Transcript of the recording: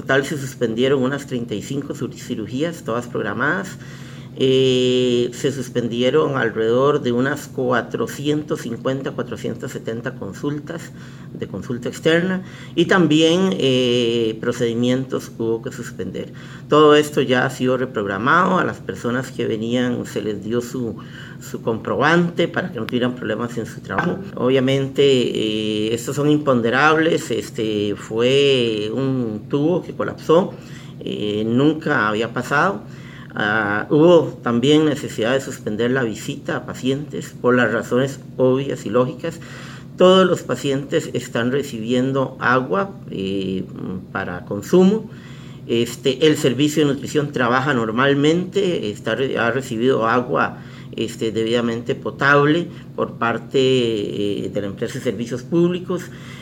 total se suspendieron unas 35 cirugías, todas programadas. Se suspendieron alrededor de unas 450, 470 consultas de consulta externa, y también procedimientos hubo que suspender. Todo esto ya ha sido reprogramado. A las personas que venían se les dio su comprobante para que no tuvieran problemas en su trabajo. Obviamente estos son imponderables. Fue un tubo que colapsó, nunca había pasado. Hubo también necesidad de suspender la visita a pacientes por las razones obvias y lógicas. Todos los pacientes están recibiendo agua para consumo. El servicio de nutrición trabaja normalmente, ha recibido agua debidamente potable por parte de la empresa de servicios públicos.